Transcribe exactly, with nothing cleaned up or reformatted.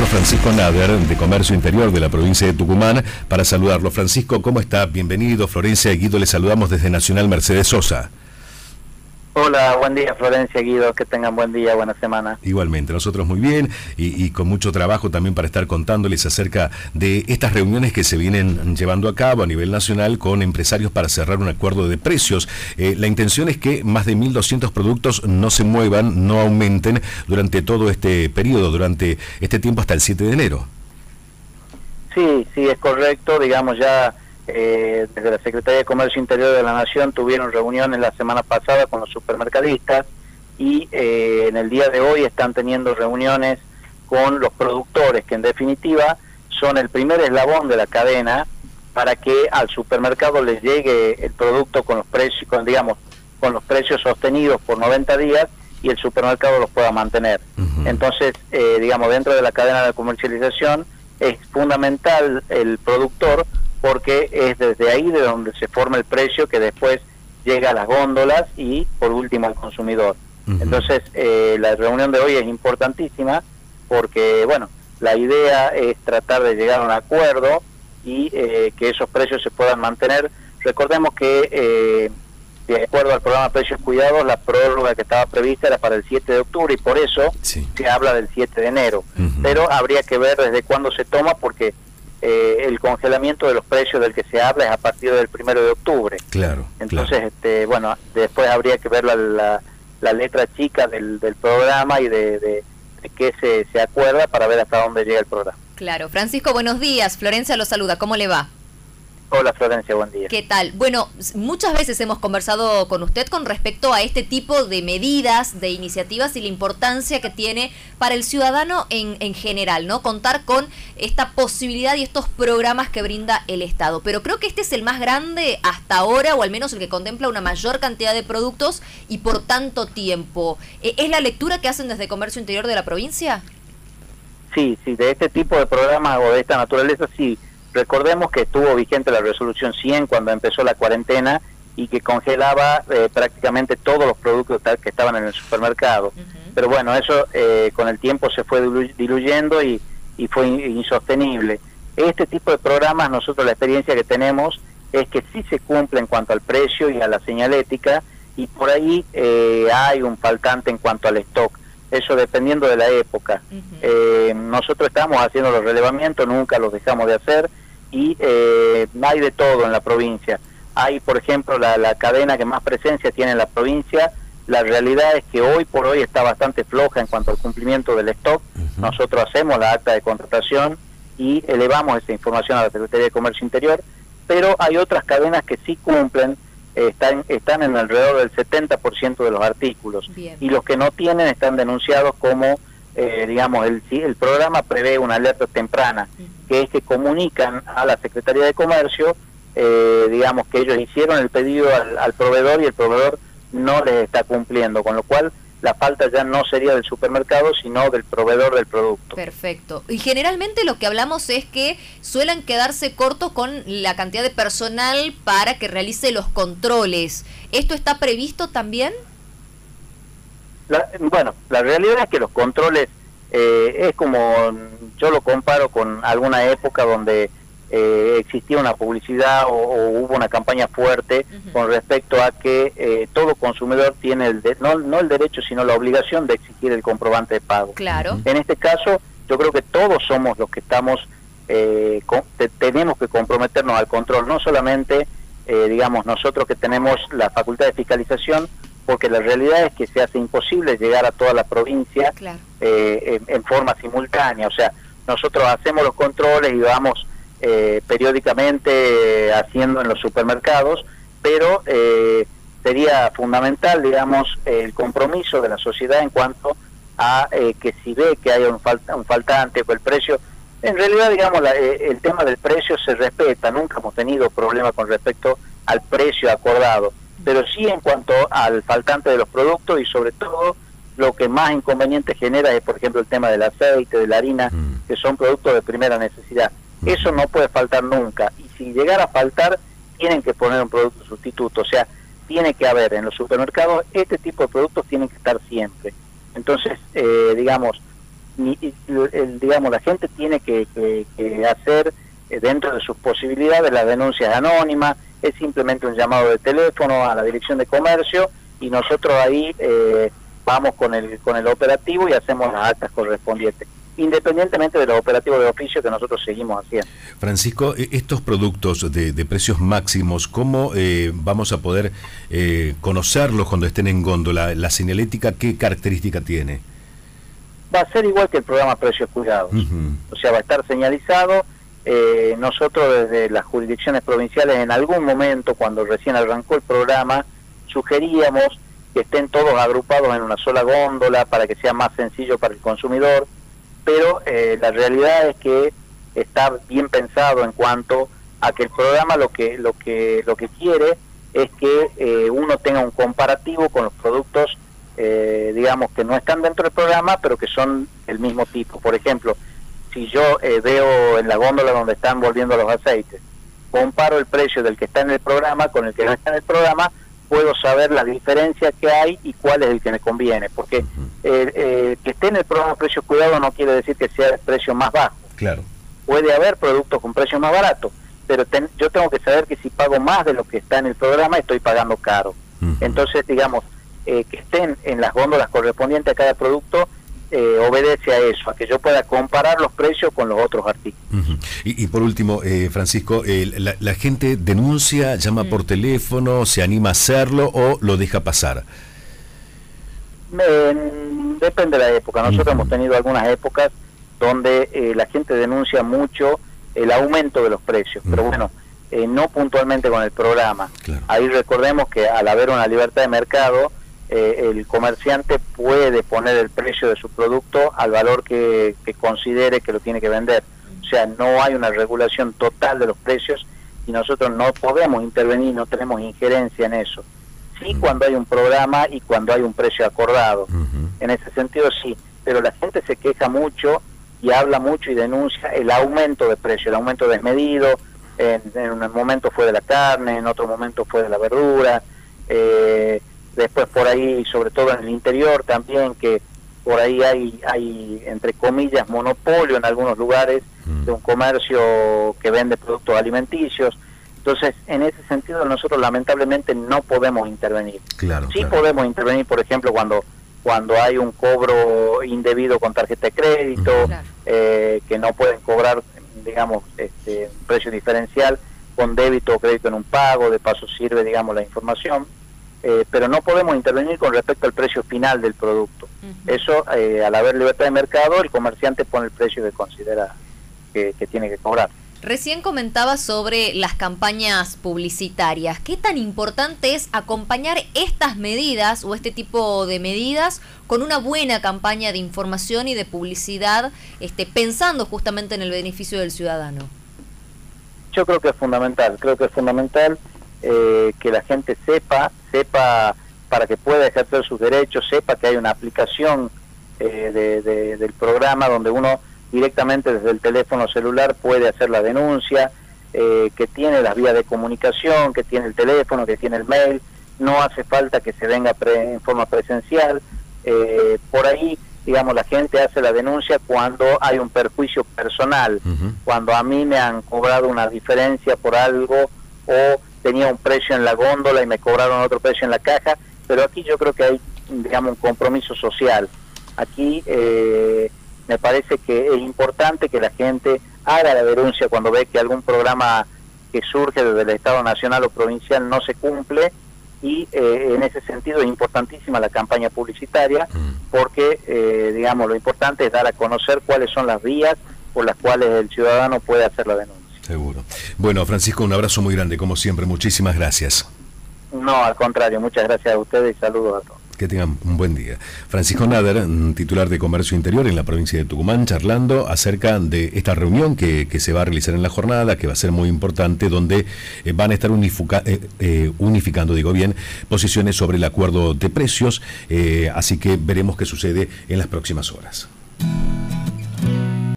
Francisco Nader, de Comercio Interior de la provincia de Tucumán, para saludarlo. Francisco, ¿cómo está? Bienvenido. Florencia y Guido, le saludamos desde Nacional Mercedes Sosa. Hola, buen día Florencia, Guido, que tengan buen día, buena semana. Igualmente, nosotros muy bien y, y con mucho trabajo también para estar contándoles acerca de estas reuniones que se vienen llevando a cabo a nivel nacional con empresarios para cerrar un acuerdo de precios. Eh, la intención es que más de mil doscientos productos no se muevan, no aumenten durante todo este periodo, durante este tiempo hasta el siete de enero. Sí, sí, es correcto, digamos ya... Eh, desde la Secretaría de Comercio Interior de la Nación tuvieron reuniones la semana pasada con los supermercadistas y eh, en el día de hoy están teniendo reuniones con los productores, que en definitiva son el primer eslabón de la cadena para que al supermercado les llegue el producto con los precios, con, digamos, con los precios sostenidos por noventa días y el supermercado los pueda mantener. Uh-huh. Entonces, eh, digamos, dentro de la cadena de comercialización es fundamental el productor, porque es desde ahí de donde se forma el precio que después llega a las góndolas y por último al consumidor. Uh-huh. Entonces eh, la reunión de hoy es importantísima porque, bueno, la idea es tratar de llegar a un acuerdo y eh, que esos precios se puedan mantener. Recordemos que eh, de acuerdo al programa Precios Cuidados, la prórroga que estaba prevista era para el siete de octubre y por eso sí. se habla del siete de enero. Uh-huh. Pero habría que ver desde cuándo se toma, porque Eh, el congelamiento de los precios del que se habla es a partir del primero de octubre. Claro. Entonces, claro. este, bueno, después habría que ver la, la, la letra chica del, del programa y de, de, de qué se, se acuerda para ver hasta dónde llega el programa. Claro. Francisco, buenos días. Florencia lo saluda. ¿Cómo le va? Hola Florencia, buen día. ¿Qué tal? Bueno, muchas veces hemos conversado con usted con respecto a este tipo de medidas, de iniciativas y la importancia que tiene para el ciudadano en, en general, ¿no? Contar con esta posibilidad y estos programas que brinda el Estado. Pero creo que este es el más grande hasta ahora, o al menos el que contempla una mayor cantidad de productos y por tanto tiempo. ¿Es la lectura que hacen desde Comercio Interior de la provincia? Sí, sí, de este tipo de programas o de esta naturaleza sí. Recordemos que estuvo vigente la resolución cien cuando empezó la cuarentena y que congelaba eh, prácticamente todos los productos que estaban en el supermercado. Uh-huh. Pero bueno, eso eh, con el tiempo se fue diluyendo y, y fue insostenible. Este tipo de programas, nosotros la experiencia que tenemos es que sí se cumple en cuanto al precio y a la señalética, y por ahí eh, hay un faltante en cuanto al stock. Eso dependiendo de la época. Uh-huh. Eh, nosotros estamos haciendo los relevamientos, nunca los dejamos de hacer, y eh, hay de todo en la provincia. Hay, por ejemplo, la, la cadena que más presencia tiene en la provincia. La realidad es que hoy por hoy está bastante floja en cuanto al cumplimiento del stock. Uh-huh. Nosotros hacemos la acta de contratación y elevamos esa información a la Secretaría de Comercio Interior, pero hay otras cadenas que sí cumplen. Están, están en alrededor del setenta por ciento de los artículos. Bien. Y los que no tienen están denunciados como, eh, digamos, el, el programa prevé una alerta temprana, uh-huh. que es que comunican a la Secretaría de Comercio, eh, digamos, que ellos hicieron el pedido al, al proveedor y el proveedor no les está cumpliendo, con lo cual la falta ya no sería del supermercado, sino del proveedor del producto. Perfecto. Y generalmente lo que hablamos es que suelen quedarse cortos con la cantidad de personal para que realice los controles. ¿Esto está previsto también? La, bueno, la realidad es que los controles eh, es como, yo lo comparo con alguna época donde eh, existía una publicidad o, o hubo una campaña fuerte uh-huh. con respecto a que eh, todo consumidor tiene el de, no, no el derecho sino la obligación de exigir el comprobante de pago. Claro. En este caso yo creo que todos somos los que estamos eh, con, te, tenemos que comprometernos al control, no solamente eh, digamos nosotros que tenemos la facultad de fiscalización, porque la realidad es que se hace imposible llegar a toda la provincia claro. eh, en, en forma simultánea. O sea, nosotros hacemos los controles y vamos Eh, periódicamente eh, haciendo en los supermercados, pero eh, sería fundamental, digamos, eh, el compromiso de la sociedad en cuanto a eh, que si ve que hay un, falta, un faltante o el precio, en realidad, digamos, la, eh, el tema del precio se respeta, nunca hemos tenido problema con respecto al precio acordado, pero sí en cuanto al faltante de los productos y sobre todo lo que más inconveniente genera es, por ejemplo, el tema del aceite, de la harina, que son productos de primera necesidad. Eso no puede faltar nunca, y si llegara a faltar tienen que poner un producto sustituto, o sea, tiene que haber en los supermercados este tipo de productos, tienen que estar siempre. Entonces, eh, digamos, ni, el, digamos, la gente tiene que, que, que hacer eh, dentro de sus posibilidades las denuncias anónimas, es simplemente un llamado de teléfono a la Dirección de Comercio y nosotros ahí eh, vamos con el con el operativo y hacemos las actas correspondientes, independientemente de los operativos de oficio que nosotros seguimos haciendo. Francisco, estos productos de, de precios máximos, ¿cómo eh, vamos a poder eh, conocerlos cuando estén en góndola? ¿La señalética qué característica tiene? Va a ser igual que el programa Precios Cuidados, uh-huh. O sea, va a estar señalizado. Eh, nosotros desde las jurisdicciones provinciales en algún momento, cuando recién arrancó el programa, sugeríamos que estén todos agrupados en una sola góndola para que sea más sencillo para el consumidor, pero eh, la realidad es que está bien pensado en cuanto a que el programa lo que lo que lo que quiere es que eh, uno tenga un comparativo con los productos eh, digamos que no están dentro del programa pero que son del mismo tipo. Por ejemplo, si yo eh, veo en la góndola donde están volviendo los aceites, comparo el precio del que está en el programa con el que no está en el programa, puedo saber la diferencia que hay y cuál es el que me conviene, porque eh, eh, que esté en el programa Precios Cuidados no quiere decir que sea el precio más bajo. Claro. Puede haber productos con precios más baratos, pero ten, yo tengo que saber que si pago más de lo que está en el programa estoy pagando caro. Uh-huh. Entonces, digamos, eh, que estén en las góndolas correspondientes a cada producto eh, obedece a eso, a que yo pueda comparar los precios con los otros artículos. Uh-huh. y, y por último, eh, Francisco, eh, la, la gente denuncia, llama uh-huh. por teléfono, se anima a hacerlo o lo deja pasar? Eh, depende de la época. Nosotros uh-huh. hemos tenido algunas épocas donde eh, la gente denuncia mucho el aumento de los precios, uh-huh. pero bueno, eh, no puntualmente con el programa. Claro. Ahí recordemos que al haber una libertad de mercado, Eh, el comerciante puede poner el precio de su producto al valor que, que considere que lo tiene que vender. O sea, no hay una regulación total de los precios y nosotros no podemos intervenir, no tenemos injerencia en eso. Sí, uh-huh. cuando hay un programa y cuando hay un precio acordado. Uh-huh. En ese sentido sí, pero la gente se queja mucho y habla mucho y denuncia el aumento de precio, el aumento desmedido. En, en un momento fue de la carne, en otro momento fue de la verdura. Eh, Después por ahí, sobre todo en el interior también, que por ahí hay, hay entre comillas, monopolio en algunos lugares mm. de un comercio que vende productos alimenticios. Entonces, en ese sentido, nosotros lamentablemente no podemos intervenir. Claro, sí claro. podemos intervenir, por ejemplo, cuando cuando hay un cobro indebido con tarjeta de crédito, mm. eh, que no pueden cobrar, digamos, este un precio diferencial con débito o crédito en un pago, de paso sirve, digamos, la información. Eh, pero no podemos intervenir con respecto al precio final del producto. Uh-huh. Eso, eh, al haber libertad de mercado, el comerciante pone el precio que considera que, que tiene que cobrar. Recién comentaba sobre las campañas publicitarias. ¿Qué tan importante es acompañar estas medidas o este tipo de medidas con una buena campaña de información y de publicidad, este, pensando justamente en el beneficio del ciudadano? Yo creo que es fundamental, creo que es fundamental eh, que la gente sepa sepa para que pueda ejercer sus derechos, sepa que hay una aplicación eh, de, de, del programa donde uno directamente desde el teléfono celular puede hacer la denuncia, eh, que tiene las vías de comunicación, que tiene el teléfono, que tiene el mail, no hace falta que se venga pre, en forma presencial. Eh, por ahí, digamos, la gente hace la denuncia cuando hay un perjuicio personal, uh-huh. cuando a mí me han cobrado una diferencia por algo o tenía un precio en la góndola y me cobraron otro precio en la caja, pero aquí yo creo que hay, digamos, un compromiso social. Aquí eh, me parece que es importante que la gente haga la denuncia cuando ve que algún programa que surge desde el Estado Nacional o provincial no se cumple, y eh, en ese sentido es importantísima la campaña publicitaria, porque, eh, digamos, lo importante es dar a conocer cuáles son las vías por las cuales el ciudadano puede hacer la denuncia. Seguro. Bueno, Francisco, un abrazo muy grande, como siempre. Muchísimas gracias. No, al contrario, muchas gracias a ustedes y saludos a todos. Que tengan un buen día. Francisco Nader, titular de Comercio Interior en la provincia de Tucumán, charlando acerca de esta reunión que, que se va a realizar en la jornada, que va a ser muy importante, donde eh, van a estar unifica, eh, eh, unificando, digo bien, posiciones sobre el acuerdo de precios, eh, así que veremos qué sucede en las próximas horas.